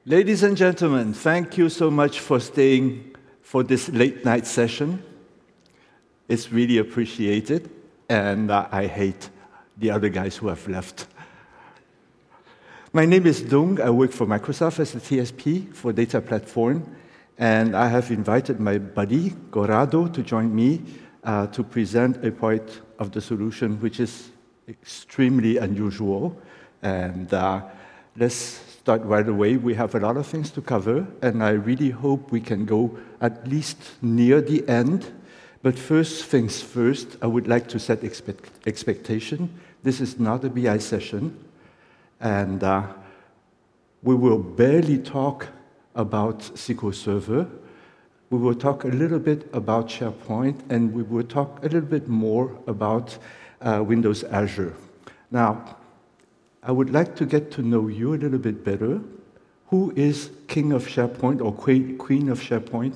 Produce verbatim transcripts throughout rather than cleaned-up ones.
Ladies and gentlemen, thank you so much for staying for this late night session. It's really appreciated, and uh, I hate the other guys who have left. My name is Dung. I work for Microsoft as a T S P for Data Platform, and I have invited my buddy, Corrado, to join me uh, to present a part of the solution which is extremely unusual. And uh, let's start right away. We have a lot of things to cover, and I really hope we can go at least near the end. But first things first, I would like to set expect expectation. This is not a B I session, and uh, we will barely talk about S Q L Server. We will talk a little bit about SharePoint, and we will talk a little bit more about uh, Windows Azure. Now, I would like to get to know you a little bit better. Who is king of SharePoint or queen of SharePoint?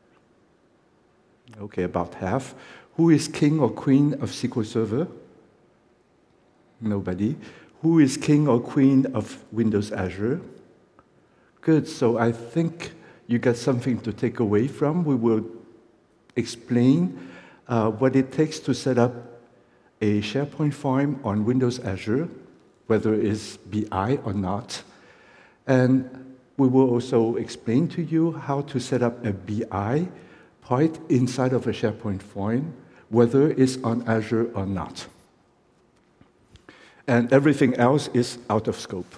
Okay, about half. Who is king or queen of S Q L Server? Nobody. Who is king or queen of Windows Azure? Good, so I think you got something to take away from. We will explain uh, what it takes to set up a SharePoint farm on Windows Azure, whether it's B I or not. And we will also explain to you how to set up a B I part inside of a SharePoint farm, whether it's on Azure or not. And everything else is out of scope.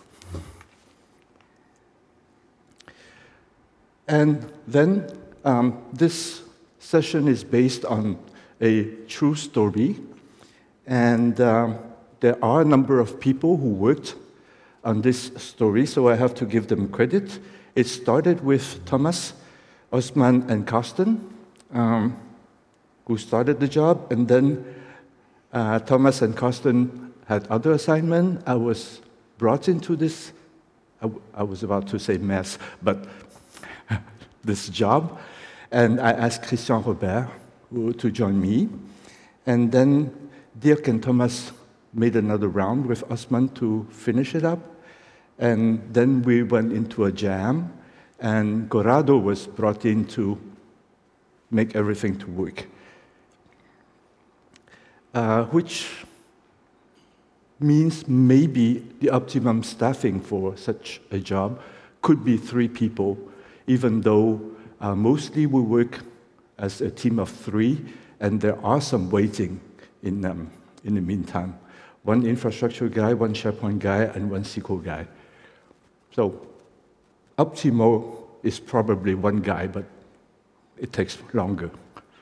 And then um, this session is based on a true story. And um, there are a number of people who worked on this story, so I have to give them credit. It started with Thomas, Osman, and Carsten, um, who started the job, and then uh, Thomas and Carsten had other assignments. I was brought into this, I, I was about to say mess, but this job, and I asked Christian Robert who, to join me, and then Dirk and Thomas made another round with Osman to finish it up. And then we went into a jam, and Corrado was brought in to make everything to work. Uh, which means maybe the optimum staffing for such a job could be three people, even though uh, mostly we work as a team of three, and there are some waiting in, um, in the meantime. One infrastructure guy, one SharePoint guy, and one S Q L guy. So optimal is probably one guy, but it takes longer.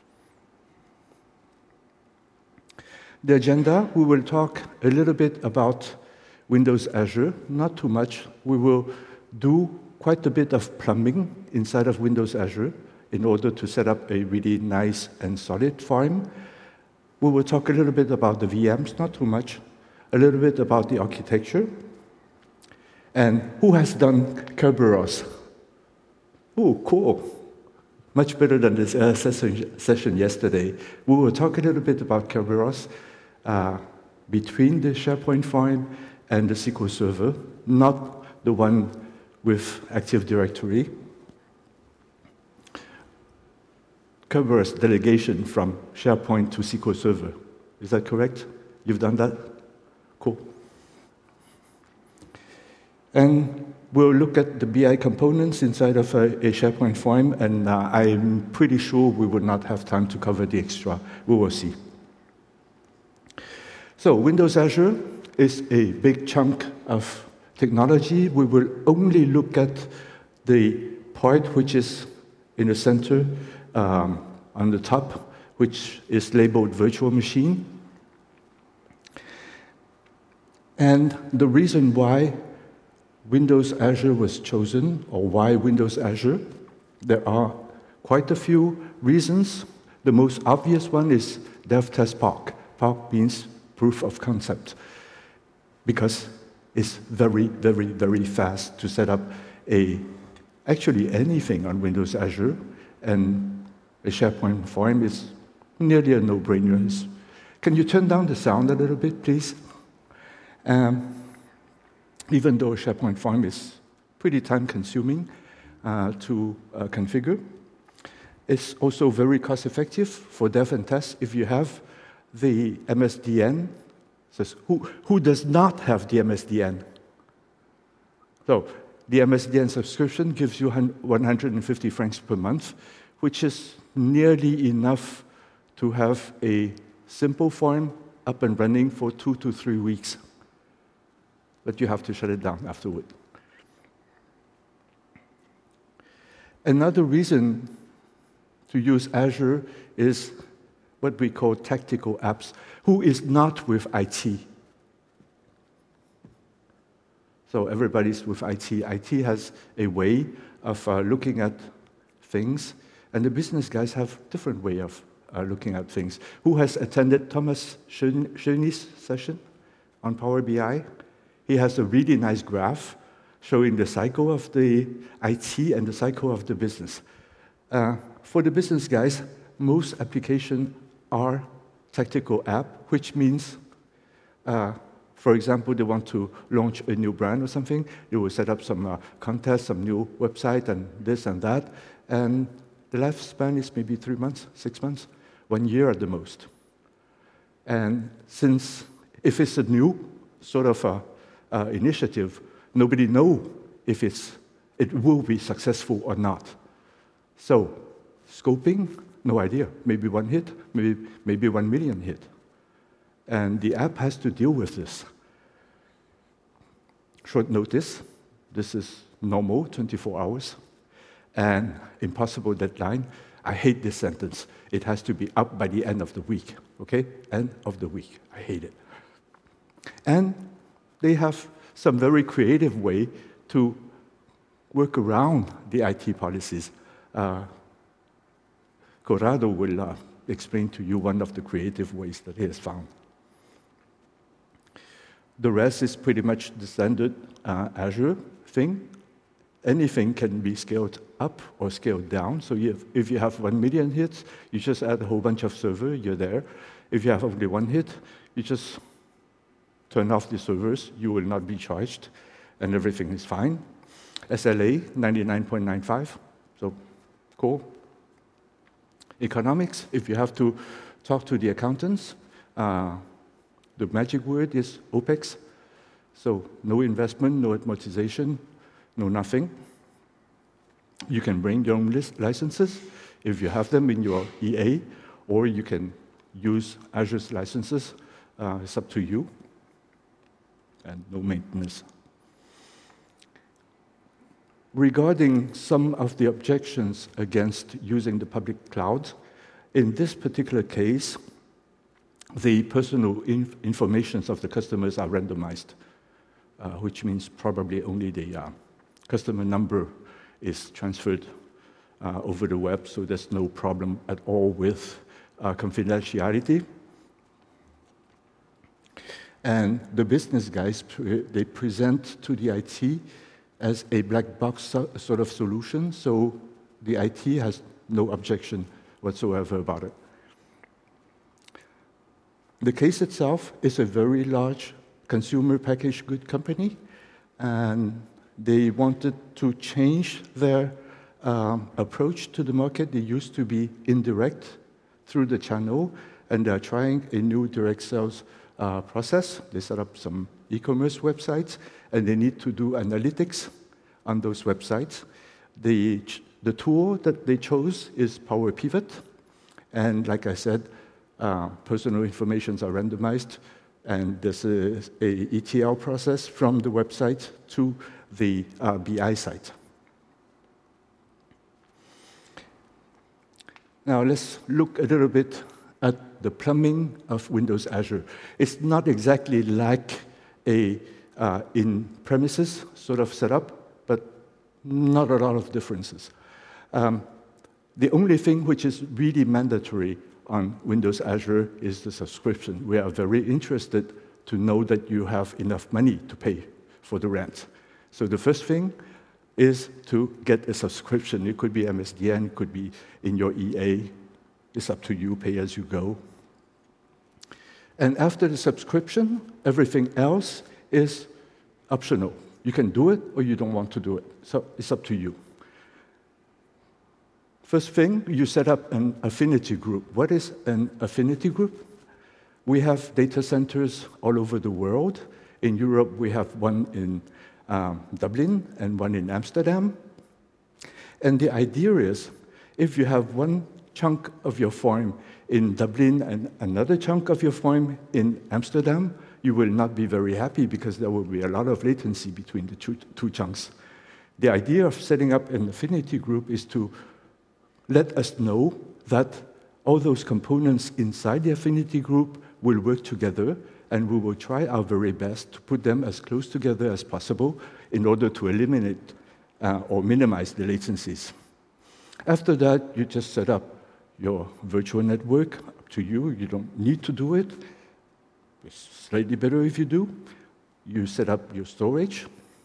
The agenda, we will talk a little bit about Windows Azure, not too much. We will do quite a bit of plumbing inside of Windows Azure in order to set up a really nice and solid farm. We will talk a little bit about the V Ms, not too much, a little bit about the architecture, and who has done Kerberos? Oh, cool. Much better than this uh, session, session yesterday. We will talk a little bit about Kerberos uh, between the SharePoint farm and the S Q L Server, not the one with Active Directory. Kerberos delegation from SharePoint to S Q L Server. Is that correct? You've done that? Cool. And we'll look at the B I components inside of a, a SharePoint farm, and uh, I'm pretty sure we will not have time to cover the extra. We will see. So Windows Azure is a big chunk of technology. We will only look at the part which is in the center, um, on the top, which is labeled virtual machine. And the reason why Windows Azure was chosen, or why Windows Azure, there are quite a few reasons. The most obvious one is Dev Test Park. Park means proof of concept, because it's very, very, very fast to set up a, actually anything on Windows Azure, and a SharePoint farm is nearly a no-brainer. Can you turn down the sound a little bit, please? Um, even though SharePoint farm is pretty time-consuming uh, to uh, configure. It's also very cost-effective for dev and test. If you have the M S D N, says who, who does not have the M S D N? So the M S D N subscription gives you one hundred fifty francs per month, which is nearly enough to have a simple form up and running for two to three weeks. But you have to shut it down afterward. Another reason to use Azure is what we call tactical apps. Who is not with I T? So everybody's with I T. I T has a way of uh, looking at things, and the business guys have a different way of uh, looking at things. Who has attended Thomas Schöni's session on Power B I? He has a really nice graph showing the cycle of the I T and the cycle of the business. Uh, for the business guys, most applications are tactical app, which means, uh, for example, they want to launch a new brand or something. They will set up some uh, contest, some new website, and this and that. And the lifespan is maybe three months, six months, one year at the most. And since if it's a new sort of uh, uh, initiative, nobody knows if it's, it will be successful or not. So scoping, no idea. Maybe one hit, maybe, maybe one million hit. And the app has to deal with this. Short notice, this is normal, twenty-four hours, and impossible deadline. I hate this sentence. It has to be up by the end of the week, okay? End of the week. I hate it. And they have some very creative way to work around the I T policies. Uh, Corrado will uh, explain to you one of the creative ways that he has found. The rest is pretty much the standard uh, Azure thing. Anything can be scaled up or scaled down. So you have, if you have one million hits, you just add a whole bunch of servers, you're there. If you have only one hit, you just turn off the servers, you will not be charged, and everything is fine. S L A, ninety-nine point nine five, so cool. Economics, if you have to talk to the accountants, uh, the magic word is OPEX. So no investment, no amortization, no nothing. You can bring your own list licenses if you have them in your E A, or you can use Azure's licenses. Uh, it's up to you. And no maintenance. Regarding some of the objections against using the public cloud, in this particular case, the personal inf information of the customers are randomized, uh, which means probably only the uh, customer number is transferred uh, over the web, so there's no problem at all with uh, confidentiality. And the business guys, they present to the I T as a black box so, sort of solution, so the I T has no objection whatsoever about it. The case itself is a very large consumer packaged good company, and they wanted to change their um, approach to the market. They used to be indirect through the channel, and they're trying a new direct sales uh, process. They set up some e-commerce websites, and they need to do analytics on those websites. The, the tool that they chose is Power Pivot, and like I said, uh, personal informations are randomized, and there's a, a E T L process from the website to the uh, B I site. Now let's look a little bit at the plumbing of Windows Azure. It's not exactly like a uh, in-premises sort of setup, but not a lot of differences. Um, the only thing which is really mandatory on Windows Azure is the subscription. We are very interested to know that you have enough money to pay for the rent. So the first thing is to get a subscription. It could be M S D N, it could be in your E A. It's up to you, pay as you go. And after the subscription, everything else is optional. You can do it or you don't want to do it. So it's up to you. First thing, you set up an affinity group. What is an affinity group? We have data centers all over the world. In Europe, we have one in um, Dublin and one in Amsterdam. And the idea is, if you have one chunk of your farm in Dublin and another chunk of your farm in Amsterdam, you will not be very happy because there will be a lot of latency between the two, two chunks. The idea of setting up an affinity group is to let us know that all those components inside the affinity group will work together, and we will try our very best to put them as close together as possible in order to eliminate uh, or minimize the latencies. After that, you just set up your virtual network. Up to you. You don't need to do it. It's slightly better if you do. You set up your storage.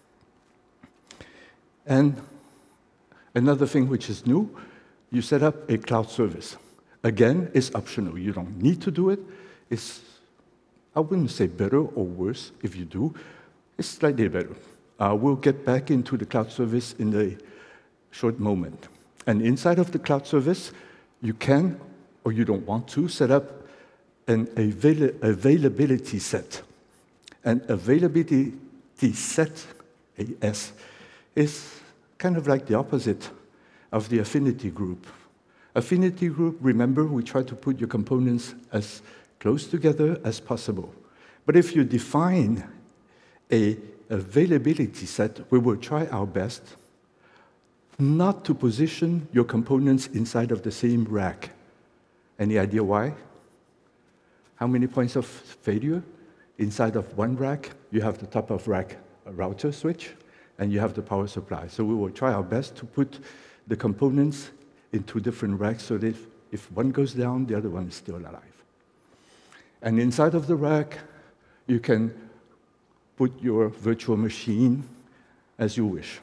And another thing which is new, you set up a cloud service. Again, it's optional. You don't need to do it. It's, I wouldn't say better or worse if you do. It's slightly better. Uh, we'll get back into the cloud service in a short moment. And inside of the cloud service, you can, or you don't want to, set up an avail availability set. An availability set, A S, is kind of like the opposite of the affinity group. Affinity group, remember, we try to put your components as close together as possible. But if you define a availability set, we will try our best not to position your components inside of the same rack. Any idea why? How many points of failure? Inside of one rack, you have the top of rack router switch, and you have the power supply. So we will try our best to put the components in two different racks so that if, if one goes down, the other one is still alive. And inside of the rack, you can put your virtual machine as you wish.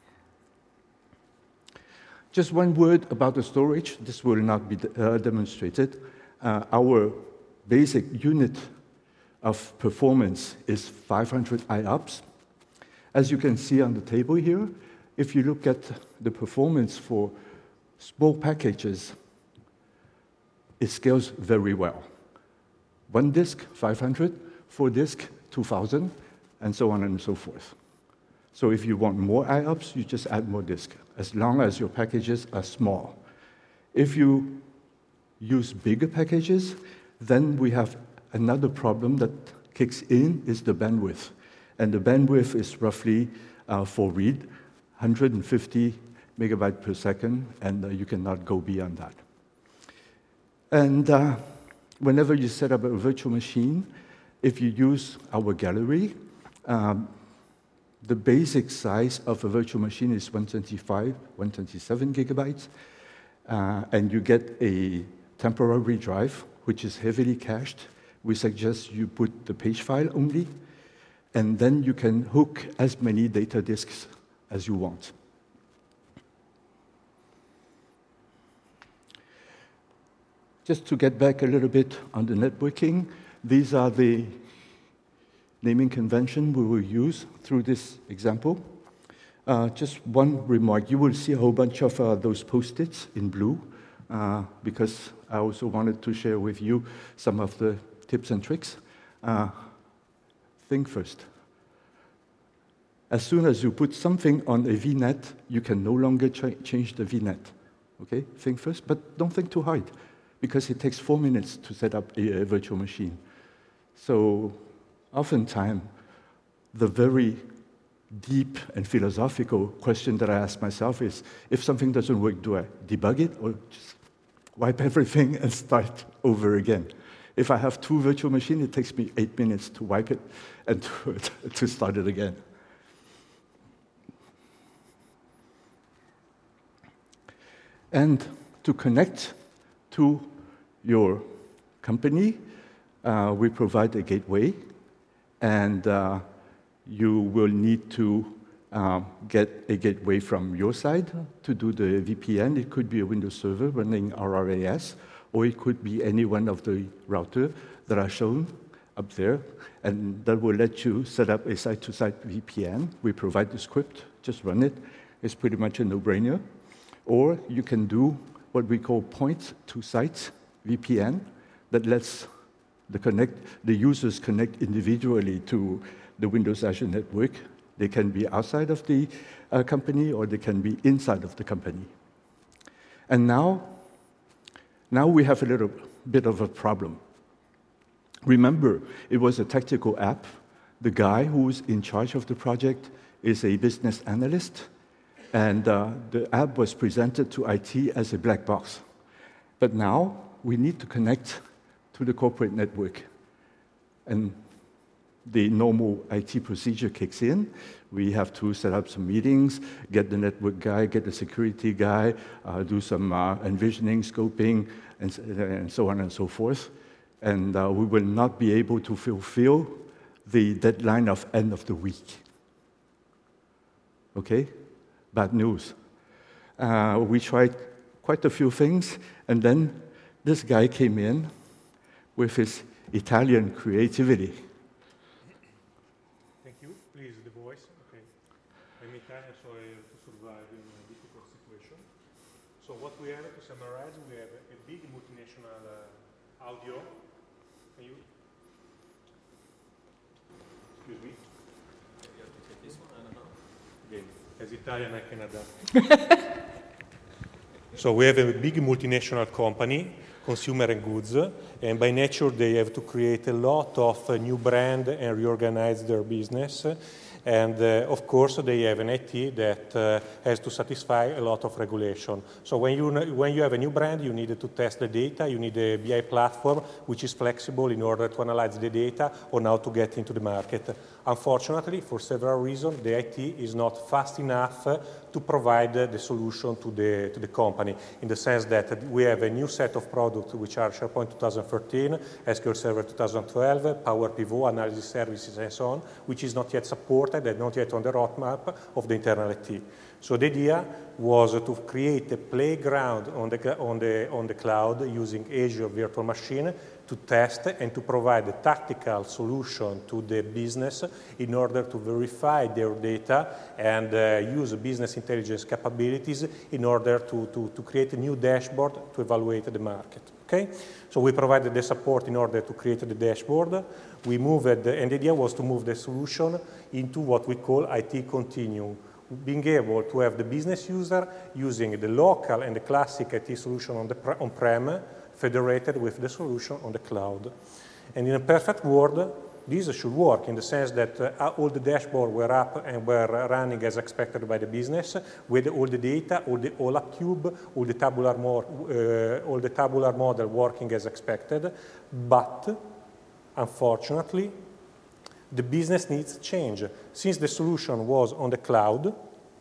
Just one word about the storage. This will not be uh, demonstrated. Uh, our basic unit of performance is five hundred I O P S. As you can see on the table here, if you look at the performance for small packages, it scales very well. One disk, five hundred, four disk, two thousand, and so on and so forth. So if you want more I O P S, you just add more disk, as long as your packages are small. If you use bigger packages, then we have another problem that kicks in, is the bandwidth. And the bandwidth is roughly, uh, for read, one hundred fifty megabytes per second, and uh, you cannot go beyond that. And uh, whenever you set up a virtual machine, if you use our gallery, um, the basic size of a virtual machine is one twenty-five, one twenty-seven gigabytes, uh, and you get a temporary drive, which is heavily cached. We suggest you put the page file only, and then you can hook as many data disks as you want. Just to get back a little bit on the networking, these are the naming convention we will use through this example. Uh, just one remark. You will see a whole bunch of uh, those post-its in blue, uh, because I also wanted to share with you some of the tips and tricks. Uh, think first. As soon as you put something on a V NET, you can no longer ch change the V NET. Okay? Think first, but don't think too hard, because it takes four minutes to set up a, a virtual machine. So oftentimes, the very deep and philosophical question that I ask myself is, if something doesn't work, do I debug it or just wipe everything and start over again? If I have two virtual machines, it takes me eight minutes to wipe it and to, to start it again. And to connect to your company, uh, we provide a gateway, and uh, you will need to um, get a gateway from your side to do the V P N. It could be a Windows server running R R A S, or it could be any one of the routers that are shown up there, and that will let you set up a site-to-site V P N. We provide the script, just run it. It's pretty much a no-brainer. Or you can do what we call point-to-site V P N that lets the, connect, the users connect individually to the Windows Azure network. They can be outside of the uh, company, or they can be inside of the company. And now, now we have a little bit of a problem. Remember, it was a tactical app. The guy who's in charge of the project is a business analyst, and uh, the app was presented to I T as a black box. But now we need to connect to the corporate network. And the normal I T procedure kicks in. We have to set up some meetings, get the network guy, get the security guy, uh, do some uh, envisioning, scoping, and, and so on and so forth. And uh, we will not be able to fulfill the deadline of end of the week. Okay? Bad news. Uh, we tried quite a few things, and then this guy came in with his Italian creativity. Thank you. Please, the voice. Okay. I'm Italian, so I have to survive in a difficult situation. So what we have, to summarize, we have a big multinational uh, audio. Can you? Excuse me. You have to take this one, I don't know. Again, as Italian, I can adapt. So we have a big multinational company, consumer and goods, and by nature they have to create a lot of uh, new brand and reorganize their business. And uh, of course, they have an I T that uh, has to satisfy a lot of regulation. So when you, when you have a new brand, you need to test the data. You need a B I platform which is flexible in order to analyze the data on how to get into the market. Unfortunately, for several reasons, the I T is not fast enough uh, to provide uh, the solution to the, to the company, in the sense that we have a new set of products which are SharePoint twenty thirteen, S Q L Server twenty twelve, Power Pivot, Analysis Services, and so on, which is not yet supported and not yet on the roadmap of the internal I T. So the idea was to create a playground on the, on the, on the cloud using Azure Virtual Machine to test and to provide a tactical solution to the business in order to verify their data and uh, use business intelligence capabilities in order to, to, to create a new dashboard to evaluate the market. Okay? So we provided the support in order to create the dashboard. We moved, and the idea was to move the solution into what we call I T Continuum, being able to have the business user using the local and the classic I T solution on the on-prem, federated with the solution on the cloud. And in a perfect world, this should work in the sense that uh, all the dashboards were up and were running as expected by the business, with all the data, all the OLAP cube, all the tabular, mo uh, all the tabular model working as expected. But unfortunately, the business needs change. Since the solution was on the cloud,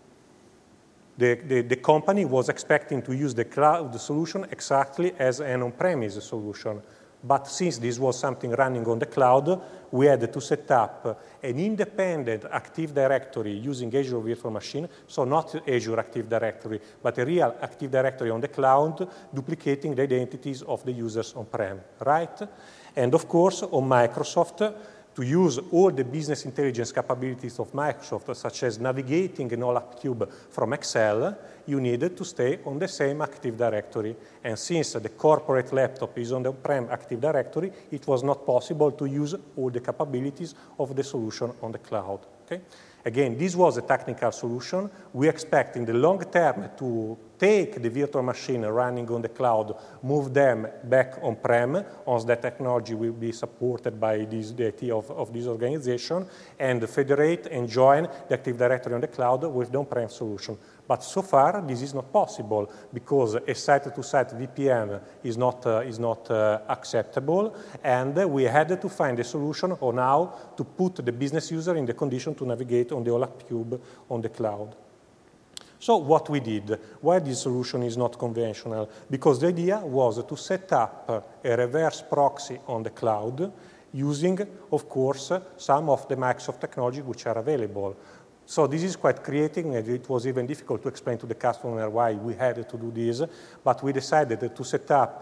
the, the, the company was expecting to use the cloud solution exactly as an on-premise solution. But since this was something running on the cloud, we had to set up an independent Active Directory using Azure Virtual Machine, so not Azure Active Directory, but a real Active Directory on the cloud, duplicating the identities of the users on-prem, right? And of course, on Microsoft, to use all the business intelligence capabilities of Microsoft, such as navigating an OLAP cube from Excel, you needed to stay on the same Active Directory. And since the corporate laptop is on the on-prem Active Directory, it was not possible to use all the capabilities of the solution on the cloud. Okay? Again, this was a technical solution. We expect in the long term to take the virtual machine running on the cloud, move them back on-prem, once that technology will be supported by this, the I T of, of this organization, and federate and join the Active Directory on the cloud with the on-prem solution. But so far, this is not possible because a site-to-site V P N is not, uh, is not uh, acceptable, and uh, we had to find a solution on how to put the business user in the condition to navigate on the OLAP cube on the cloud. So what we did, why this solution is not conventional? Because the idea was to set up a reverse proxy on the cloud using, of course, some of the Microsoft technology which are available. So this is quite creative, and it was even difficult to explain to the customer why we had to do this, but we decided to set up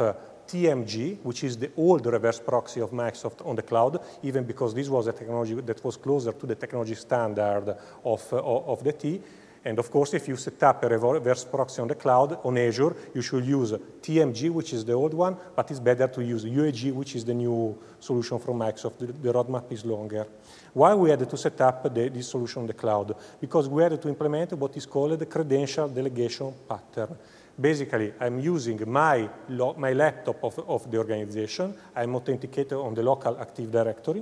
T M G, which is the old reverse proxy of Microsoft on the cloud, even because this was a technology that was closer to the technology standard of, uh, of the T. And of course, if you set up a reverse proxy on the cloud, on Azure, you should use T M G, which is the old one, but it's better to use U A G, which is the new solution from Microsoft. The, the roadmap is longer. Why we had to set up the, this solution on the cloud? Because we had to implement what is called the credential delegation pattern. Basically, I'm using my, my laptop of, of the organization. I'm authenticated on the local Active Directory.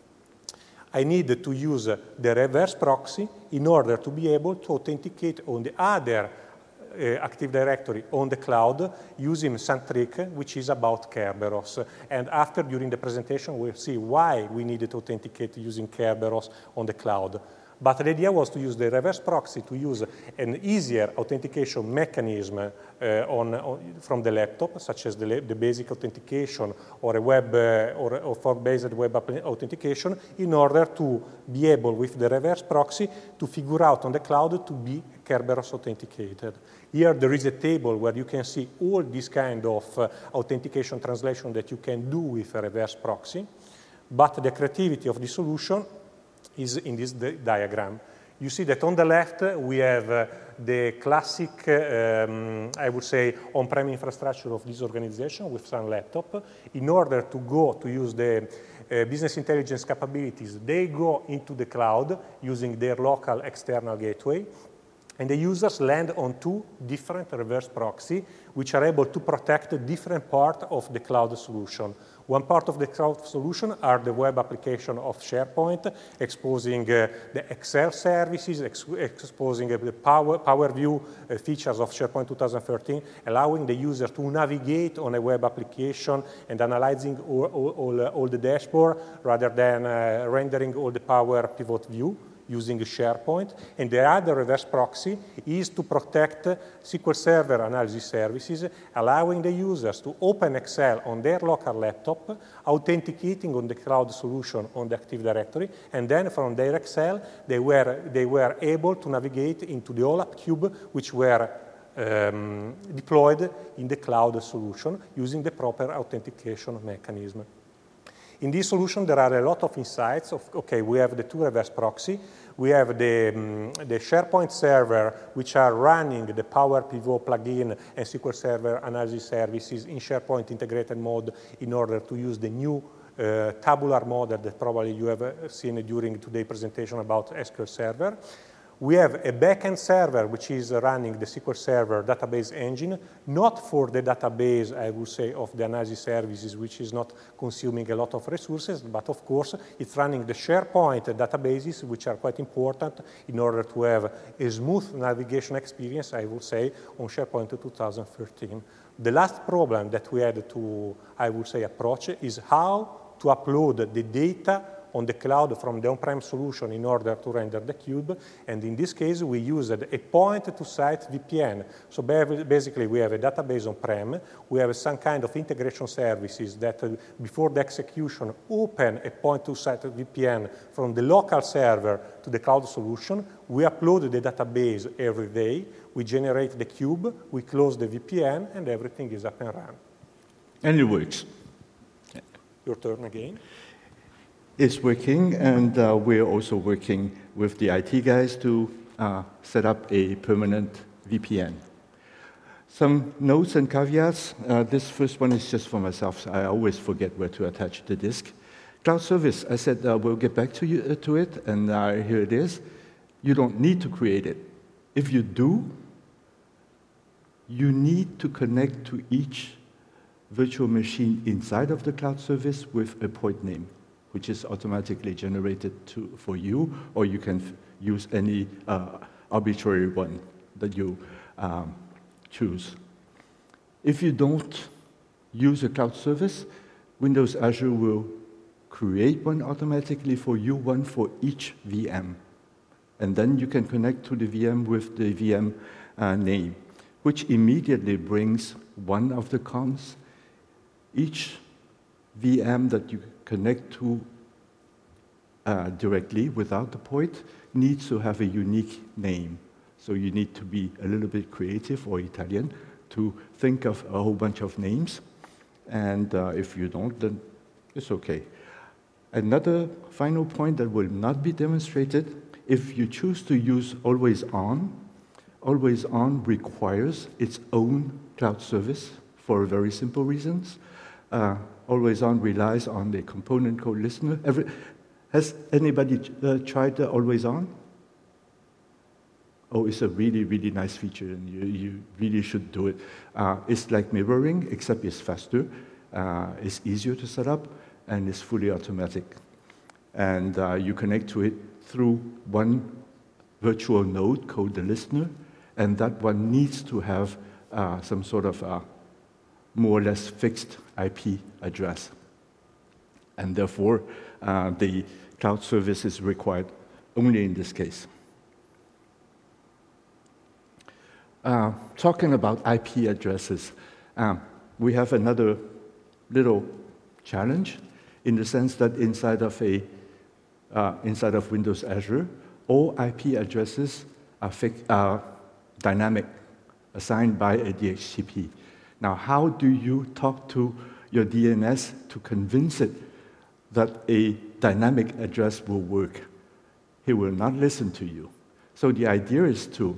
I need to use the reverse proxy in order to be able to authenticate on the other uh, Active Directory on the cloud using some trick, which is about Kerberos. And after, during the presentation, we'll see why we needed to authenticate using Kerberos on the cloud. But the idea was to use the reverse proxy to use an easier authentication mechanism uh, on, on, from the laptop, such as the, the basic authentication or a web uh, or, or fork-based web authentication, in order to be able, with the reverse proxy, to figure out on the cloud to be Kerberos authenticated. Here there is a table where you can see all this kind of uh, authentication translation that you can do with a reverse proxy, but the creativity of the solution is in this di diagram. You see that on the left uh, we have uh, the classic, uh, um, I would say, on-prem infrastructure of this organization with some laptop. In order to go to use the uh, business intelligence capabilities, they go into the cloud using their local external gateway. And the users land on two different reverse proxies, which are able to protect a different part of the cloud solution. One part of the cloud solution are the web application of SharePoint, exposing uh, the Excel services, ex exposing uh, the Power, Power View uh, features of SharePoint two thousand thirteen, allowing the user to navigate on a web application and analyzing all, all, all, uh, all the dashboard rather than uh, rendering all the Power Pivot View using SharePoint. And the other reverse proxy is to protect S Q L Server analysis services, allowing the users to open Excel on their local laptop, authenticating on the cloud solution on the Active Directory, and then from their Excel, they were, they were able to navigate into the OLAP Cube, which were um, deployed in the cloud solution using the proper authentication mechanism. In this solution, there are a lot of insights. Of, okay, we have the two reverse proxy. We have the, um, the SharePoint server, which are running the Power Pivot plugin and S Q L Server analysis services in SharePoint integrated mode in order to use the new uh, tabular model that probably you have seen during today's presentation about S Q L Server. We have a backend server, which is running the S Q L Server database engine, not for the database, I would say, of the analysis services, which is not consuming a lot of resources, but of course, it's running the SharePoint databases, which are quite important in order to have a smooth navigation experience, I would say, on SharePoint two thousand thirteen. The last problem that we had to, I would say, approach is how to upload the data on the cloud from the on-prem solution in order to render the cube. And in this case, we used a point-to-site V P N. So basically, we have a database on-prem. We have some kind of integration services that, uh, before the execution, open a point-to-site V P N from the local server to the cloud solution. We upload the database every day. We generate the cube. We close the V P N, and everything is up and running. And it works. Your turn again. It's working, and uh, we're also working with the I T guys to uh, set up a permanent V P N. Some notes and caveats. Uh, this first one is just for myself. So I always forget where to attach the disk. Cloud service, I said uh, we'll get back to, you, uh, to it, and uh, here it is. You don't need to create it. If you do, you need to connect to each virtual machine inside of the cloud service with a point name, which is automatically generated to, for you, or you can f use any uh, arbitrary one that you um, choose. If you don't use a cloud service, Windows Azure will create one automatically for you, one for each V M. And then you can connect to the V M with the V M uh, name, which immediately brings one of the comms. Each V M that you connect to uh, directly without the point needs to have a unique name. So you need to be a little bit creative or Italian to think of a whole bunch of names. And uh, if you don't, then it's okay. Another final point that will not be demonstrated, if you choose to use always on, always on requires its own cloud service for very simple reasons. Uh, always on relies on the component code listener. Every, has anybody uh, tried the always on? Oh, it's a really, really nice feature, and you, you really should do it. Uh, it's like mirroring, except it's faster, uh, it's easier to set up, and it's fully automatic. And uh, you connect to it through one virtual node called the listener, and that one needs to have uh, some sort of uh, more or less fixed I P address. And therefore, uh, the cloud service is required only in this case. Uh, talking about I P addresses, um, we have another little challenge in the sense that inside of a uh, inside of Windows Azure, all I P addresses are, are dynamic, assigned by a D H C P. Now, how do you talk to your D N S to convince it that a dynamic address will work? He will not listen to you. So the idea is to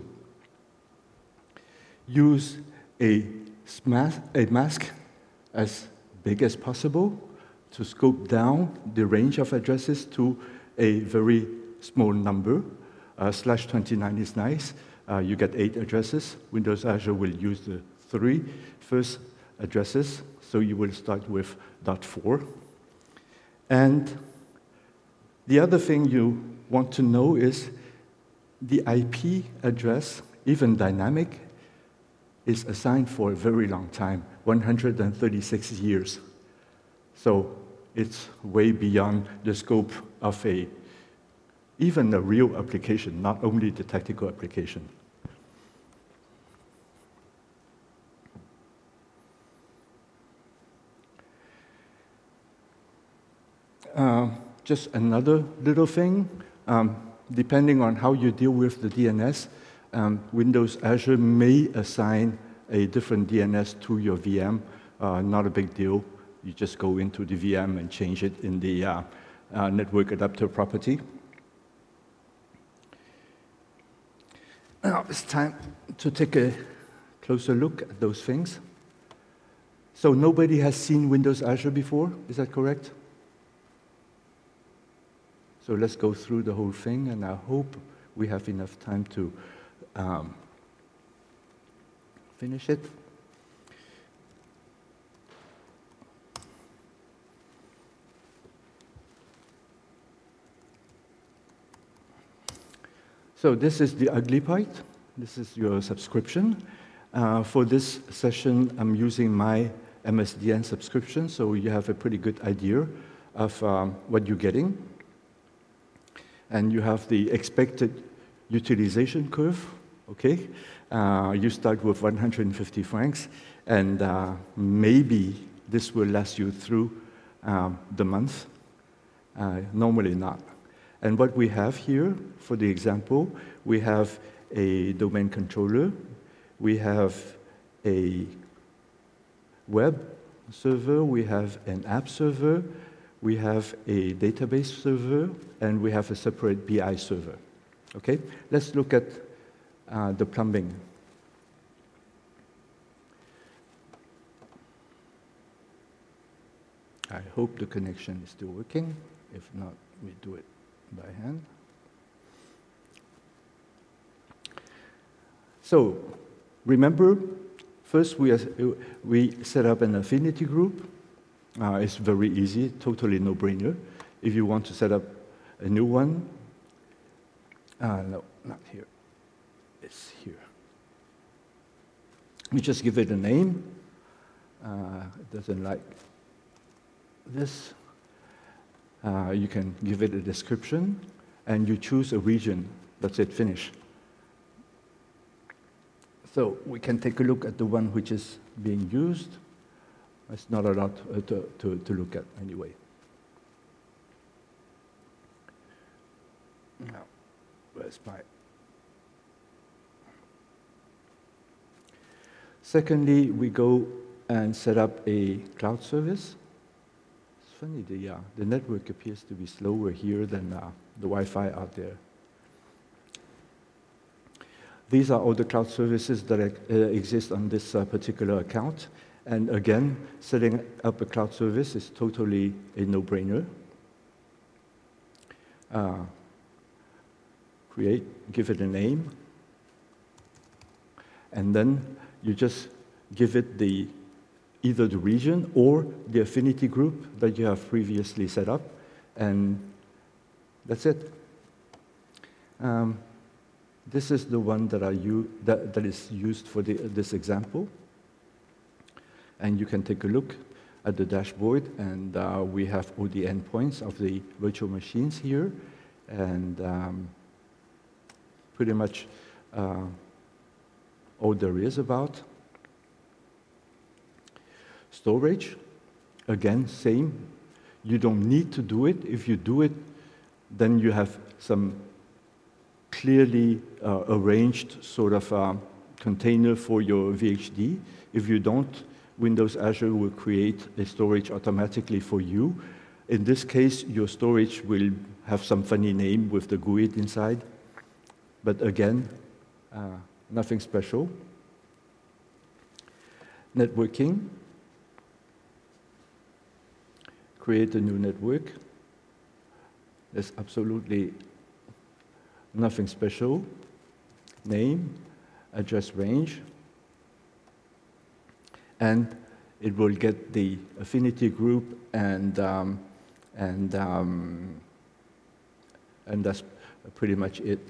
use a, a mask as big as possible to scope down the range of addresses to a very small number. Uh, slash twenty-nine is nice. Uh, you get eight addresses. Windows Azure will use the three first addresses, so you will start with dot four. And the other thing you want to know is the I P address, even dynamic, is assigned for a very long time, one hundred thirty-six years. So it's way beyond the scope of a, even a real application, not only the tactical application. Uh, just another little thing, um, depending on how you deal with the D N S, um, Windows Azure may assign a different D N S to your V M. Uh, not a big deal. You just go into the V M and change it in the uh, uh, network adapter property. Now it's time to take a closer look at those things. So nobody has seen Windows Azure before, is that correct? So let's go through the whole thing, and I hope we have enough time to um, finish it. So this is the ugly part. This is your subscription. Uh, for this session, I'm using my M S D N subscription, so you have a pretty good idea of um, what you're getting. And you have the expected utilization curve, okay? Uh, you start with one hundred fifty francs, and uh, maybe this will last you through um, the month. Uh, normally not. And what we have here, for the example, we have a domain controller, we have a web server, we have an app server, we have a database server, and we have a separate B I server. Okay? Let's look at uh, the plumbing. I hope the connection is still working. If not, we do it by hand. So, remember, first we, are, we set up an affinity group. Uh, it's very easy, totally no-brainer. If you want to set up a new one, uh, no, not here, it's here. We just give it a name. Uh, it doesn't like this. Uh, you can give it a description, and you choose a region. That's it, finish. So we can take a look at the one which is being used. It's not a lot uh, to, to, to look at anyway. Now, where's my... Secondly, we go and set up a cloud service. It's funny, the, uh, the network appears to be slower here than uh, the Wi-Fi out there. These are all the cloud services that uh, exist on this uh, particular account. And again, setting up a cloud service is totally a no-brainer. Uh, create, give it a name, and then you just give it the either the region or the affinity group that you have previously set up, and that's it. Um, this is the one that, I u that, that is used for the, this example. And you can take a look at the dashboard, and uh, we have all the endpoints of the virtual machines here, and um, pretty much uh, all there is about. Storage, again, same. You don't need to do it. If you do it, then you have some clearly uh, arranged sort of uh, container for your V H D. If you don't, Windows Azure will create a storage automatically for you. In this case, your storage will have some funny name with the G U I D inside. But again, uh, nothing special. Networking. Create a new network. There's absolutely nothing special. Name, address range. And it will get the affinity group, and um, and um, and that's pretty much it.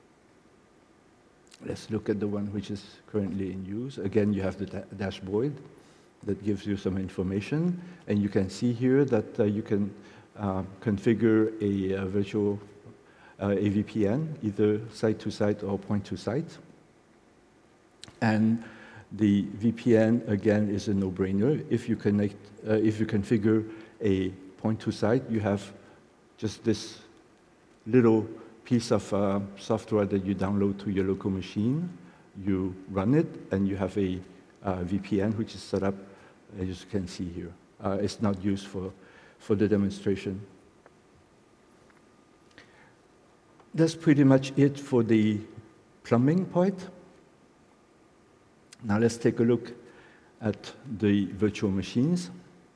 Let's look at the one which is currently in use. Again, you have the da dashboard that gives you some information, and you can see here that uh, you can uh, configure a, a virtual uh, A V P N, either site-to-site or point-to-site, and the V P N, again, is a no-brainer. If you connect, uh, if you configure a point-to-site, you have just this little piece of uh, software that you download to your local machine. You run it, and you have a uh, V P N, which is set up, as you can see here. Uh, it's not used for, for the demonstration. That's pretty much it for the plumbing part. Now let's take a look at the virtual machines.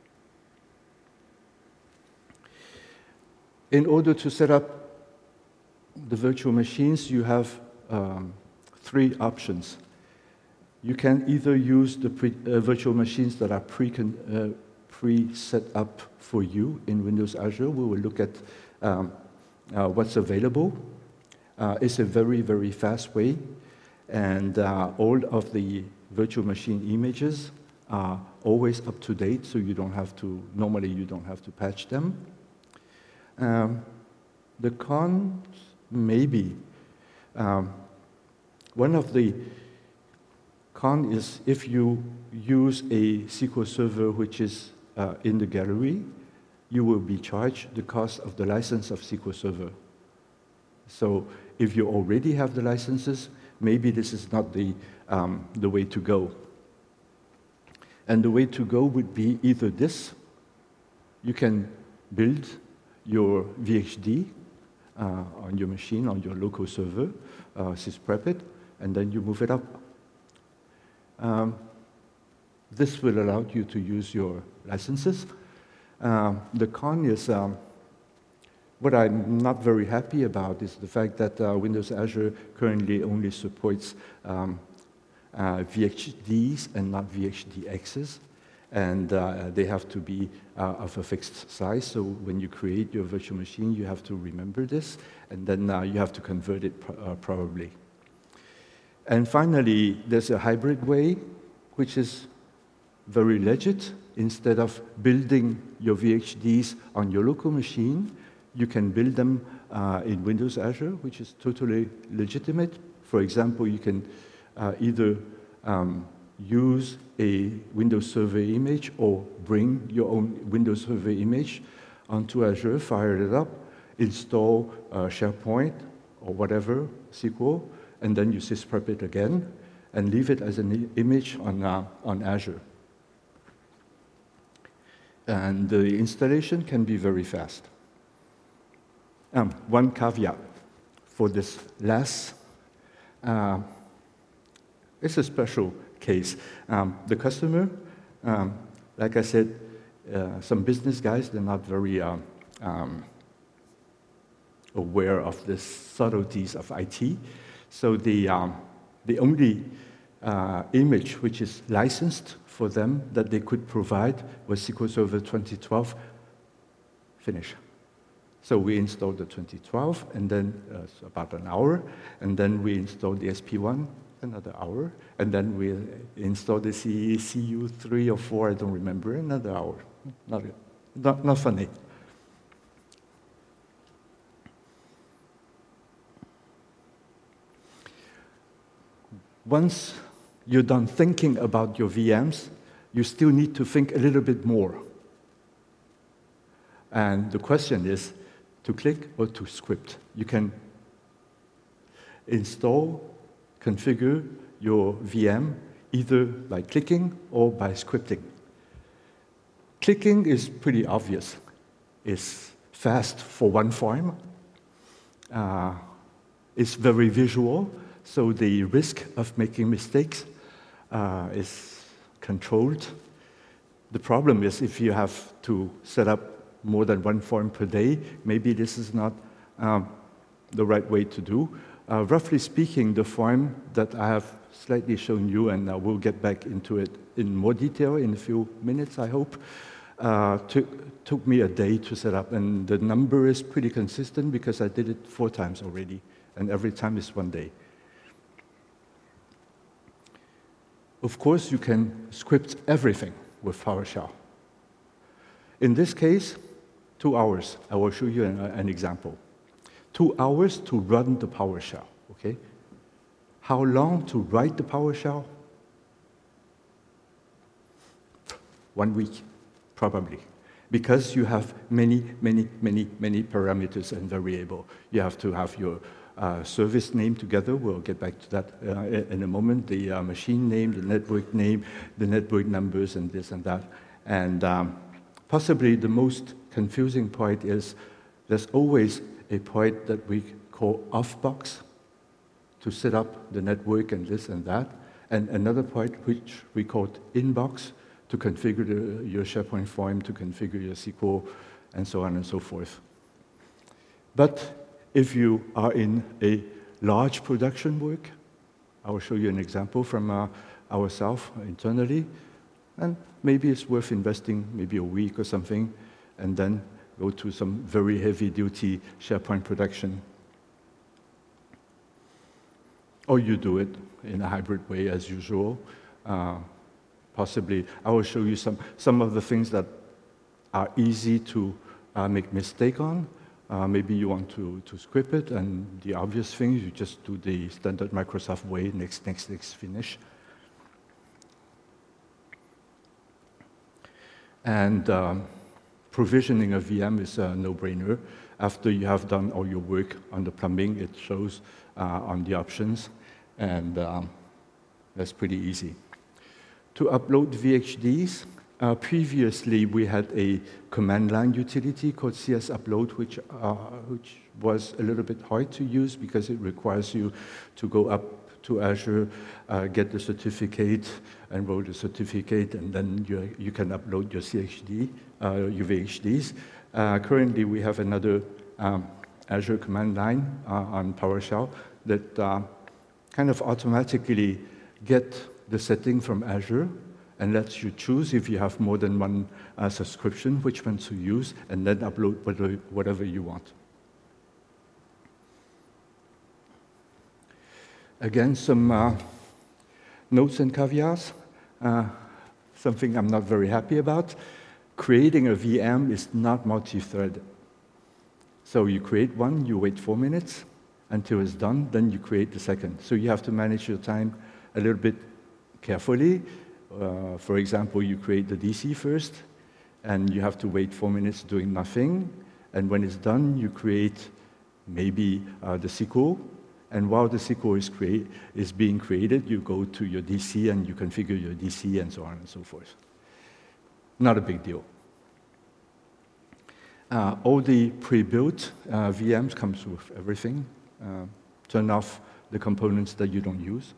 In order to set up the virtual machines, you have um, three options. You can either use the pre, uh, virtual machines that are pre, uh, pre set up for you in Windows Azure. We will look at um, uh, what's available. Uh, it's a very, very fast way, and uh, all of the virtual machine images are always up to date, so you don't have to, normally you don't have to patch them. Um, the cons, maybe. Um, one of the con is if you use a S Q L Server which is uh, in the gallery, you will be charged the cost of the license of S Q L Server. So if you already have the licenses, maybe this is not the, um, the way to go. And the way to go would be either this. You can build your V H D uh, on your machine, on your local server, uh, sysprep it, and then you move it up. Um, this will allow you to use your licenses. Um, the con is, um, what I'm not very happy about is the fact that uh, Windows Azure currently only supports um, uh, V H Ds and not V H D Xs, and uh, they have to be uh, of a fixed size. So when you create your virtual machine, you have to remember this, and then uh, you have to convert it pr uh, probably. And finally, there's a hybrid way, which is very legit. Instead of building your V H Ds on your local machine, you can build them uh, in Windows Azure, which is totally legitimate. For example, you can uh, either um, use a Windows Server image or bring your own Windows Server image onto Azure, fire it up, install uh, SharePoint or whatever, S Q L, and then you sysprep it again and leave it as an image on, uh, on Azure. and the installation can be very fast. Um, one caveat for this last, uh, it's a special case. Um, the customer, um, like I said, uh, some business guys, they're not very um, um, aware of the subtleties of I T. So the, um, the only uh, image which is licensed for them that they could provide was S Q L Server twenty twelve, finish. So we installed the twenty twelve, and then uh, about an hour, and then we installed the S P one, another hour, and then we installed the C U three or four, I don't remember, another hour. Not, not, not funny. Once you're done thinking about your V Ms, you still need to think a little bit more. And the question is, to click or to script? You can install, configure your V M either by clicking or by scripting. Clicking is pretty obvious. It's fast for one form. Uh, it's very visual, so the risk of making mistakes uh, is controlled. The problem is if you have to set up more than one form per day, maybe this is not um, the right way to do. Uh, roughly speaking, the form that I have slightly shown you, and uh, we'll get back into it in more detail in a few minutes, I hope, uh, took, took me a day to set up. And the number is pretty consistent because I did it four times already, and every time is one day. Of course, you can script everything with PowerShell. In this case, two hours. I will show you an, an example. Two hours to run the PowerShell, okay? How long to write the PowerShell? One week, probably. Because you have many, many, many, many parameters and variables. You have to have your uh, service name together. We'll get back to that uh, in a moment. The uh, machine name, the network name, the network numbers, and this and that. And um, possibly the most confusing point is there's always a point that we call off-box to set up the network and this and that, and another point which we call inbox to configure the, your SharePoint form, to configure your S Q L, and so on and so forth. But if you are in a large production work, I will show you an example from uh, ourselves internally, and maybe it's worth investing maybe a week or something, and then go to some very heavy-duty SharePoint production. Or you do it in a hybrid way as usual. Uh, possibly, I will show you some, some of the things that are easy to uh, make mistake on. Uh, maybe you want to, to script it, and the obvious things, you just do the standard Microsoft way, next, next, next, finish. And um, provisioning a V M is a no-brainer. After you have done all your work on the plumbing, it shows uh, on the options, and um, that's pretty easy. To upload V H Ds, uh, previously we had a command line utility called C S Upload, which, uh, which was a little bit hard to use because it requires you to go up to Azure, uh, get the certificate, enroll the certificate, and then you, you can upload your C H D, uh, your V H Ds. Uh, currently, we have another um, Azure command line uh, on PowerShell that uh, kind of automatically get the setting from Azure and lets you choose if you have more than one uh, subscription, which one to use, and then upload whatever, whatever you want. Again, some uh, notes and caveats, uh, something I'm not very happy about. Creating a V M is not multi-threaded. So you create one, you wait four minutes until it's done, then you create the second. So you have to manage your time a little bit carefully. Uh, for example, you create the D C first, and you have to wait four minutes doing nothing. And when it's done, you create maybe uh, the S Q L. And while the S Q L is, create, is being created, you go to your D C and you configure your D C and so on and so forth. Not a big deal. Uh, all the pre-built uh, V Ms comes with everything. Uh, turn off the components that you don't use.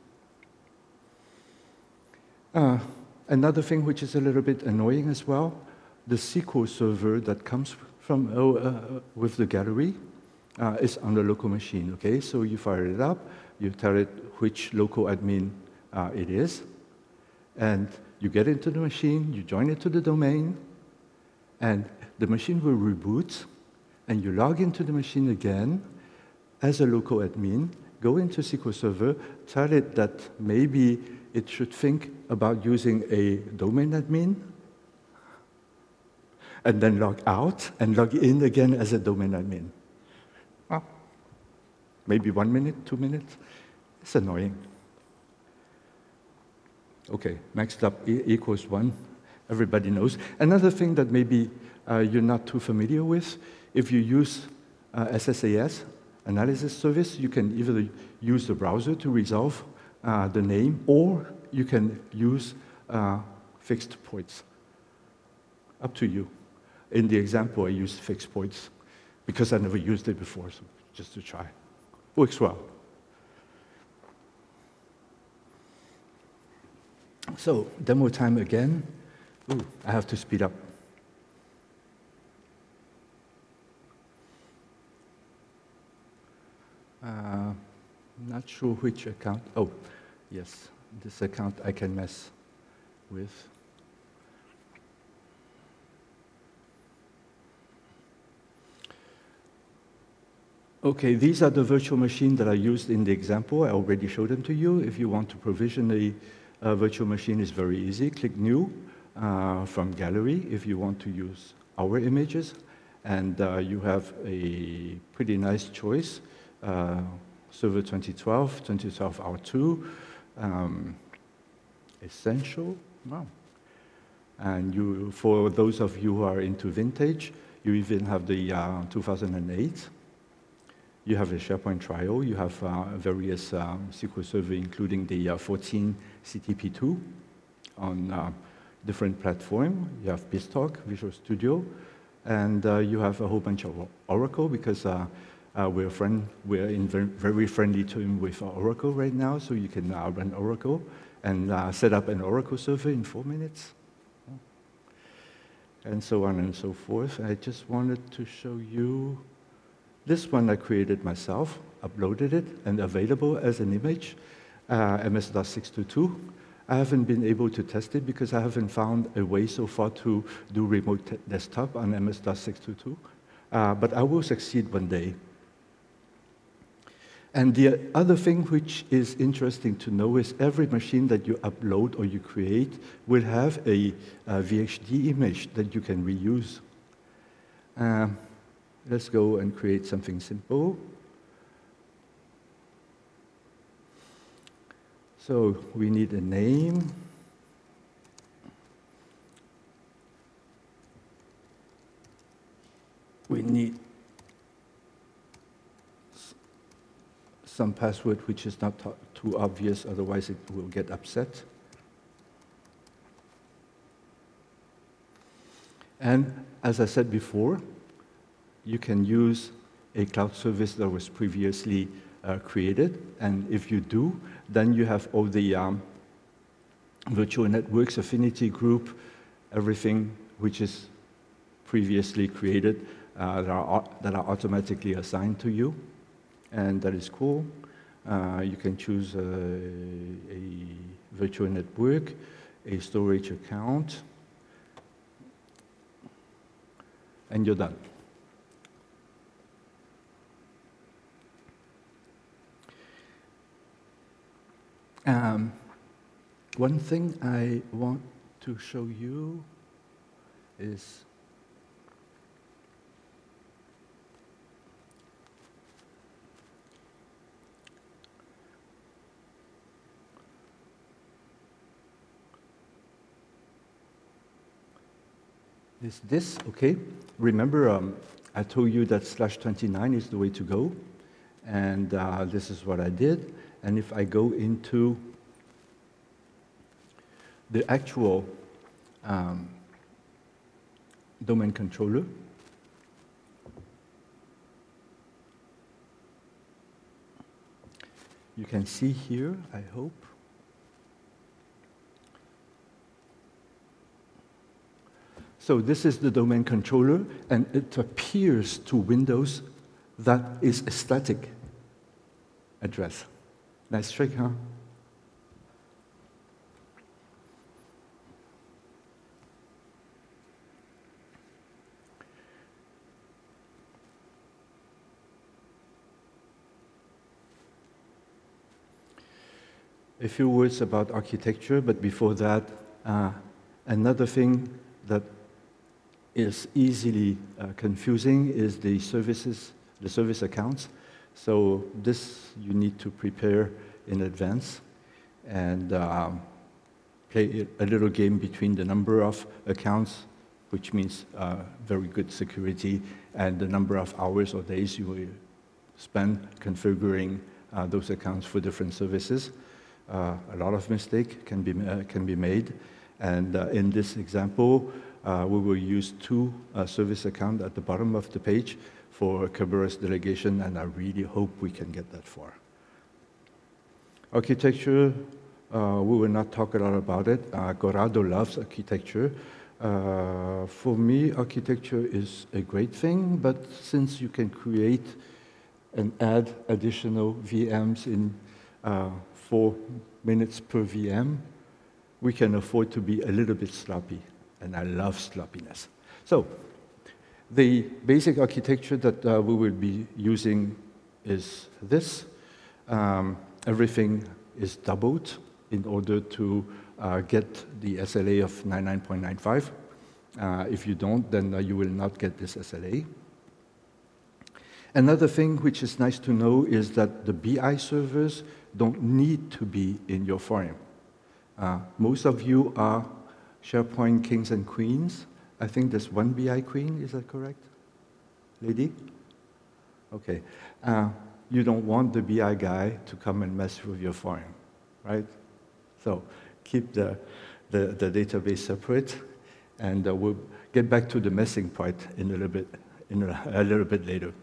Uh, another thing which is a little bit annoying as well, the S Q L server that comes from uh, uh, with the gallery uh, is on the local machine. Okay, so you fire it up, you tell it which local admin uh, it is, and you get into the machine, you join it to the domain, and the machine will reboot, and you log into the machine again as a local admin, go into S Q L Server, tell it that maybe it should think about using a domain admin, and then log out and log in again as a domain admin. Well, maybe one minute, two minutes. It's annoying. Okay, next up, e equals one. Everybody knows. Another thing that maybe uh, you're not too familiar with, if you use uh, S S A S, analysis service, you can either use the browser to resolve uh, the name, or you can use uh, fixed points. Up to you. In the example, I used fixed points because I never used it before, so just to try. Works well. So, demo time again. Ooh, I have to speed up. Uh, not sure which account. Oh, yes, this account I can mess with. Okay, these are the virtual machines that I used in the example. I already showed them to you. If you want to provision a, a virtual machine, it's very easy. Click New uh, from Gallery if you want to use our images. And uh, you have a pretty nice choice. Uh, Server twenty twelve, twenty twelve R two, um, Essential, wow. And you, for those of you who are into vintage, you even have the uh, two thousand eight. You have a SharePoint trial. You have uh, various um, S Q L Server, including the uh, fourteen C T P two on uh, different platforms. You have BizTalk, Visual Studio, and uh, you have a whole bunch of Oracle because uh, uh, we're, friend, we're in very, very friendly term with Oracle right now, so you can uh, run Oracle and uh, set up an Oracle server in four minutes, and so on and so forth. I just wanted to show you this one I created myself, uploaded it, and available as an image, uh, M S DOS six two two. I haven't been able to test it because I haven't found a way so far to do remote desktop on M S DOS six two two, uh, but I will succeed one day. And the other thing which is interesting to know is every machine that you upload or you create will have a, a V H D image that you can reuse. Um, let's go and create something simple. So we need a name. We need some password which is not too obvious, otherwise it will get upset. And as I said before, you can use a cloud service that was previously uh, created, and if you do, then you have all the um, virtual networks, affinity group, everything which is previously created uh, that, are, that are automatically assigned to you. And that is cool. Uh, you can choose a, a virtual network, a storage account, and you're done. Um, one thing I want to show you is is this, okay? Remember, um, I told you that slash twenty-nine is the way to go, and uh, this is what I did. And if I go into the actual um, domain controller, you can see here, I hope. So this is the domain controller, and it appears to Windows that is a static address. Nice trick, huh? A few words about architecture, but before that, uh, another thing that is easily uh, confusing is the services, the service accounts. So this you need to prepare in advance and um, play a little game between the number of accounts, which means uh, very good security, and the number of hours or days you will spend configuring uh, those accounts for different services. Uh, a lot of mistake can be uh, can be made, and uh, in this example, uh, we will use two uh, service accounts at the bottom of the page for Kerberos delegation, and I really hope we can get that far. Architecture, uh, we will not talk a lot about it. Uh, Corrado loves architecture. Uh, for me, architecture is a great thing, but since you can create and add additional V Ms in uh, four minutes per V M, we can afford to be a little bit sloppy, and I love sloppiness. So, the basic architecture that uh, we will be using is this. Um, everything is doubled in order to uh, get the S L A of ninety-nine point nine five. Uh, if you don't, then uh, you will not get this S L A. Another thing which is nice to know is that the B I servers don't need to be in your forum. Uh, most of you are SharePoint kings and queens. I think there's one B I queen, is that correct? Lady? Okay. Uh, you don't want the B I guy to come and mess with your forum, right? So keep the, the, the database separate, and uh, we'll get back to the messing part in a little bit, in a, a little bit later.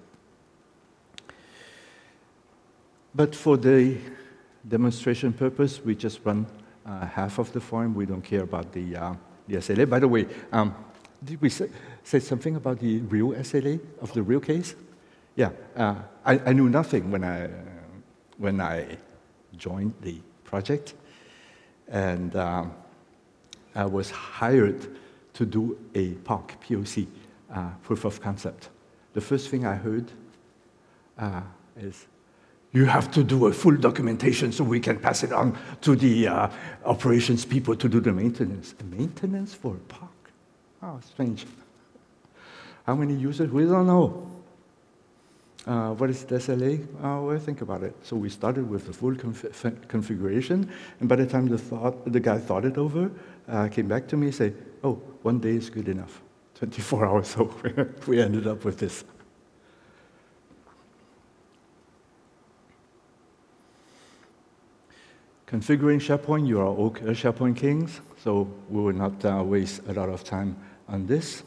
But for the demonstration purpose, we just run uh, half of the form. We don't care about the, uh, the S L A. By the way, um, did we say, say something about the real S L A of the real case? Yeah, uh, I, I knew nothing when I, uh, when I joined the project, and um, I was hired to do a P O C, P O C, uh, proof of concept. The first thing I heard uh, is, you have to do a full documentation so we can pass it on to the uh, operations people to do the maintenance. The maintenance for a P O C? Oh, strange. How many users? We don't know. Uh, what is the S L A? Uh, well, think about it. So we started with the full conf configuration, and by the time the, thought, the guy thought it over, uh, came back to me and said, oh, one day is good enough. twenty-four hours, so we ended up with this. Configuring SharePoint, you are all SharePoint kings, so we will not uh, waste a lot of time on this.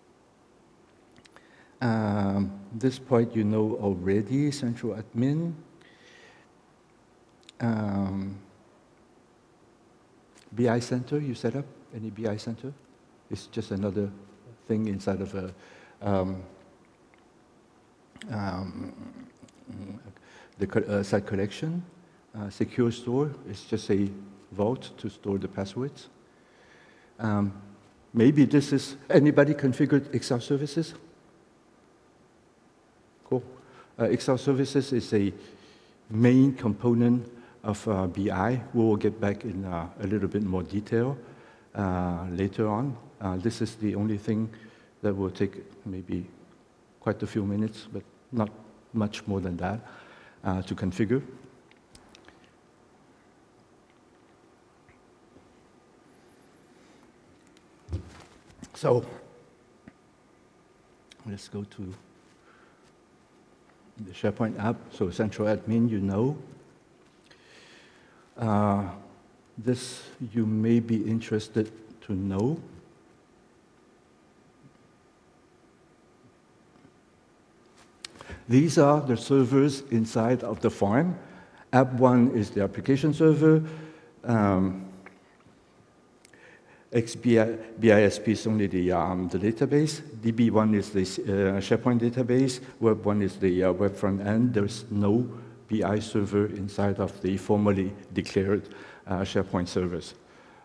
Um, this part you know already, central admin. Um, B I Center, you set up any B I Center? It's just another thing inside of a um, um, the co uh, site collection. Uh, secure store is just a vault to store the passwords. Um, maybe this is, anybody configured Excel services? Cool. Uh, Excel services is a main component of uh, B I. We will get back in uh, a little bit more detail uh, later on. Uh, this is the only thing that will take maybe quite a few minutes, but not much more than that uh, to configure. So let's go to the SharePoint app. So central admin, you know. Uh, this you may be interested to know. These are the servers inside of the farm, App one is the application server. Um, X B I S P is only the, um, the database. D B one is the uh, SharePoint database. Web one is the uh, web front end. There's no B I server inside of the formally declared uh, SharePoint servers.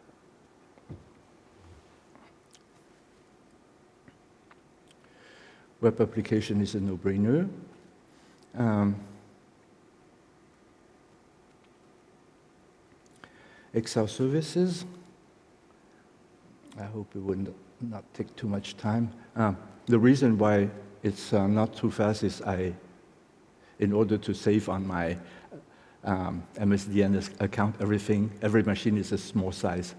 Web application is a no-brainer. Um, Excel services. I hope it would not take too much time. Uh, the reason why it's uh, not too fast is I, in order to save on my um, M S D N account, everything, every machine is a small size.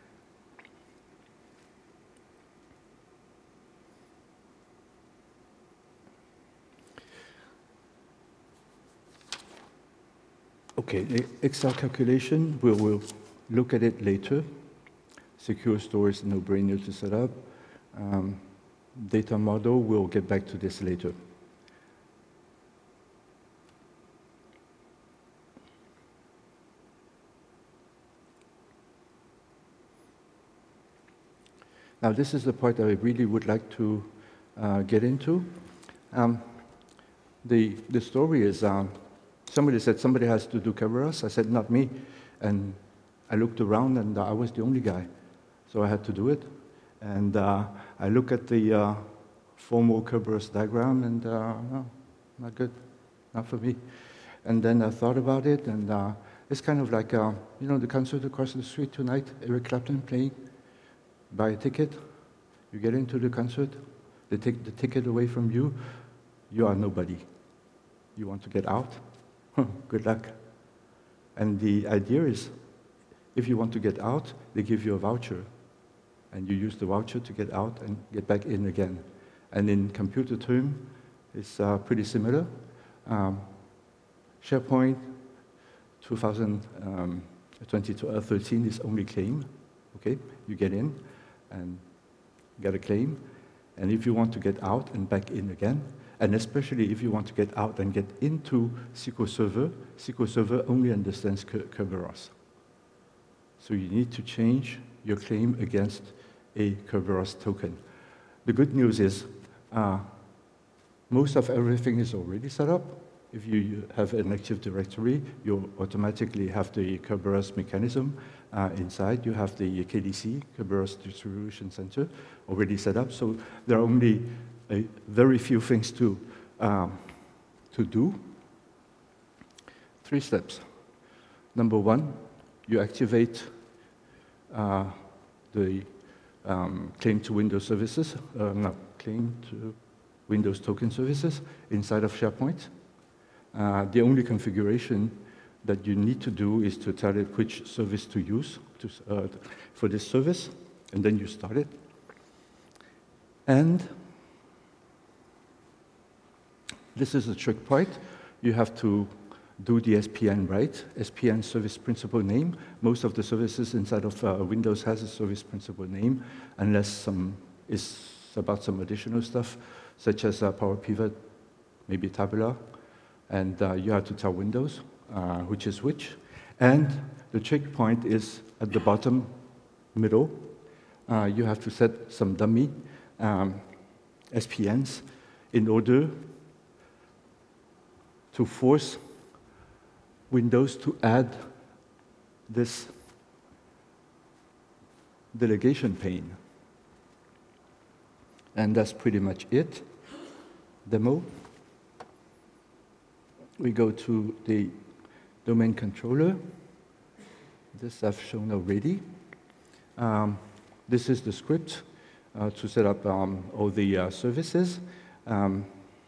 Okay, the Excel calculation, we will look at it later. Secure store is no-brainer to set up. Um, data model, we'll get back to this later. Now, this is the part that I really would like to uh, get into. Um, the, the story is, um, somebody said somebody has to do Kerberos. I said, not me. And I looked around, and uh, I was the only guy. So I had to do it. And uh, I look at the uh, formal Kerberos diagram, and uh, no, not good, not for me. And then I thought about it, and uh, it's kind of like, uh, you know, the concert across the street tonight, Eric Clapton playing. Buy a ticket, you get into the concert, they take the ticket away from you, you are nobody. You want to get out? Good luck. And the idea is, if you want to get out, they give you a voucher. And you use the voucher to get out and get back in again. And in computer term, it's uh, pretty similar. Um, SharePoint twenty thirteen is only claim. Okay, you get in and get a claim. And if you want to get out and back in again, and especially if you want to get out and get into S Q L Server, S Q L Server only understands Kerberos. So you need to change your claim against a Kerberos token. The good news is uh, most of everything is already set up. If you have an Active Directory, you automatically have the Kerberos mechanism uh, inside. You have the K D C, Kerberos Distribution Center, already set up. So there are only a very few things to, um, to do. Three steps. Number one, you activate uh, the um, claim to Windows services, uh, no, claim to Windows token services inside of SharePoint. Uh, the only configuration that you need to do is to tell it which service to use to, uh, for this service, and then you start it. And this is a trick part. You have to do the S P N right, S P N service principal name. Most of the services inside of uh, Windows has a service principal name, unless some is about some additional stuff, such as uh, Power Pivot, maybe Tabular. And uh, you have to tell Windows uh, which is which. And the trick point is at the bottom middle. Uh, you have to set some dummy um, S P Ns in order to force Windows to add this delegation pane. And that's pretty much it. Demo. We go to the domain controller. This I've shown already. Um, this is the script uh, to set up um, all the uh, services. Um,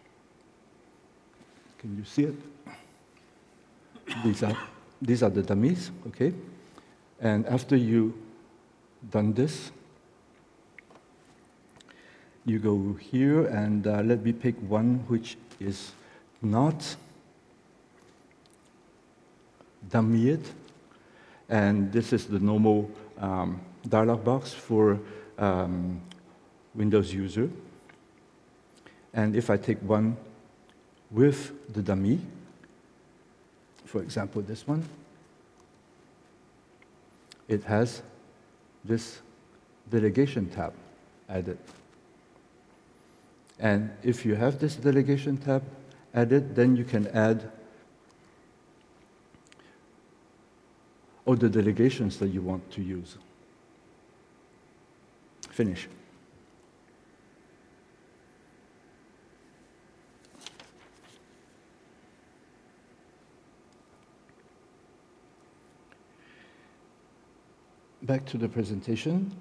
can you see it? These are, these are the dummies, okay? And after you done this, you go here and uh, let me pick one which is not dummied. And this is the normal um, dialog box for um, Windows user. And if I take one with the dummy, for example, this one, it has this delegation tab added. And if you have this delegation tab added, then you can add all the delegations that you want to use. Finish. Back to the presentation.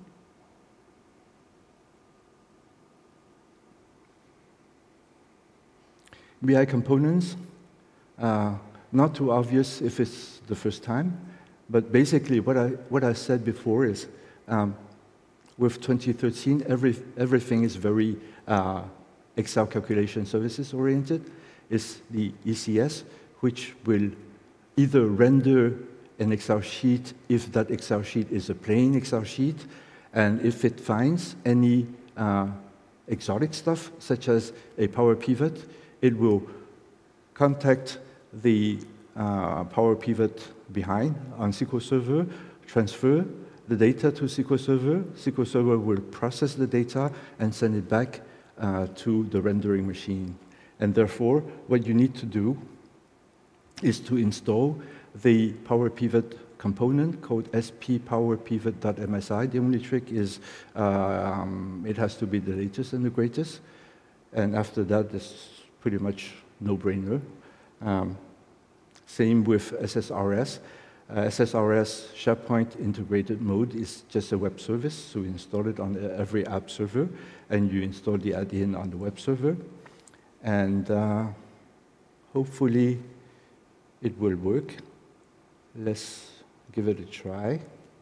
B I components, uh, not too obvious if it's the first time, but basically what I, what I said before is um, with twenty thirteen, every, everything is very uh, Excel calculation services oriented. It's the E C S, which will either render an Excel sheet if that Excel sheet is a plain Excel sheet, and if it finds any uh, exotic stuff, such as a Power Pivot, it will contact the uh, Power Pivot behind on S Q L Server, transfer the data to S Q L Server. S Q L Server will process the data and send it back uh, to the rendering machine. And therefore, what you need to do is to install the Power Pivot component called S P Power Pivot dot M S I. The only trick is uh, um, it has to be the latest and the greatest. And after that, it's pretty much no-brainer. Um, same with S S R S. Uh, S S R S SharePoint integrated mode is just a web service, so you install it on every app server, and you install the add-in on the web server. And uh, hopefully it will work. Let's give it a try.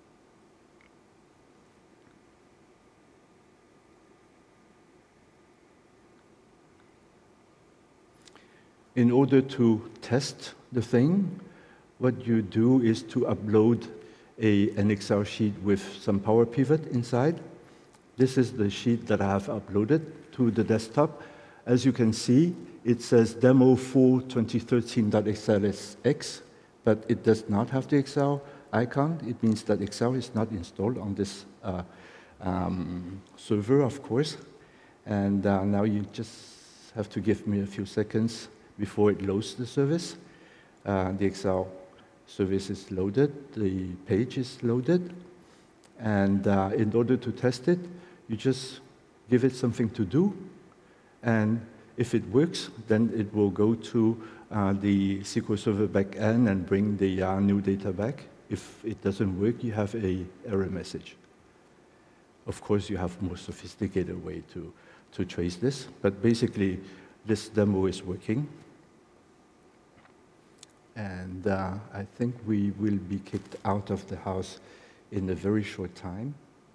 In order to test the thing, what you do is to upload a, an Excel sheet with some Power Pivot inside. This is the sheet that I have uploaded to the desktop. As you can see, it says demo four twenty thirteen dot X L S X, but it does not have the Excel icon. It means that Excel is not installed on this uh, um, server, of course. And uh, now you just have to give me a few seconds before it loads the service. Uh, the Excel service is loaded, the page is loaded, and uh, in order to test it, you just give it something to do, and if it works, then it will go to uh, the S Q L Server backend and bring the uh, new data back. If it doesn't work, you have an error message. Of course, you have more sophisticated way to, to trace this, but basically, this demo is working. And uh, I think we will be kicked out of the house in a very short time.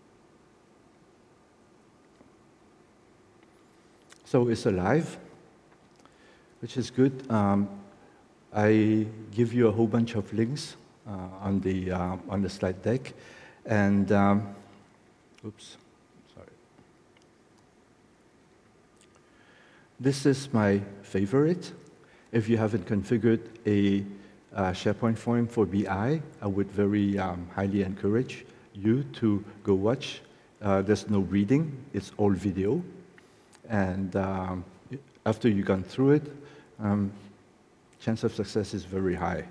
So it's alive, which is good. Um, I give you a whole bunch of links uh, on the uh, on the slide deck, and um, oops, sorry. This is my favorite. If you haven't configured a uh, SharePoint form for B I, I would very um, highly encourage you to go watch. Uh, there's no reading, it's all video. And um, after you've gone through it, um, chance of success is very high.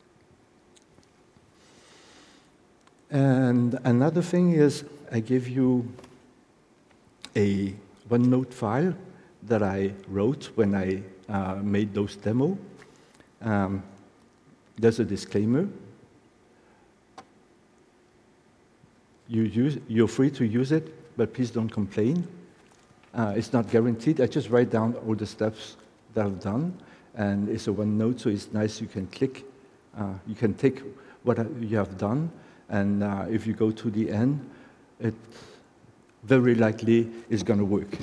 And another thing is I give you a OneNote file that I wrote when I uh, made those demo. Um, there's a disclaimer. You use, you're free to use it, but please don't complain. Uh, it's not guaranteed. I just write down all the steps that I've done, and it's a OneNote, so it's nice. You can click, uh, you can take what you have done, and uh, if you go to the end, it very likely is going to work.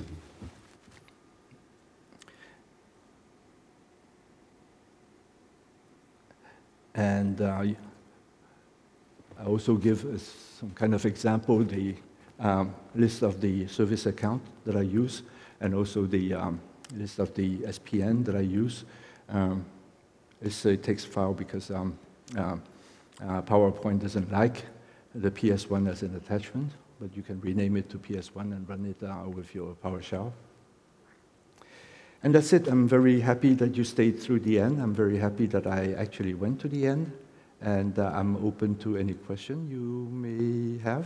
And uh, I also give uh, some kind of example, the um, list of the service account that I use, and also the um, list of the S P N that I use. Um, It's a text file because um, uh, uh, PowerPoint doesn't like the P S one as an attachment, but you can rename it to P S one and run it uh, with your PowerShell. And that's it. I'm very happy that you stayed through the end. I'm very happy that I actually went to the end. And uh, I'm open to any question you may have.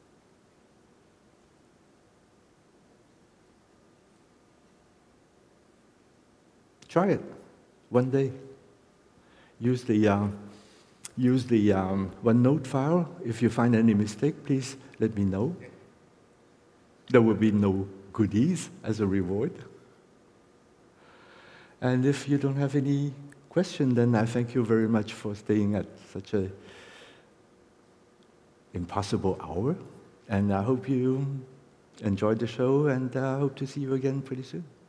Try it one day. Use the, uh, use the um, OneNote file. If you find any mistake, please let me know. There will be no goodies as a reward. And if you don't have any question, then I thank you very much for staying at such a impossible hour. And I hope you enjoyed the show, and I hope to see you again pretty soon.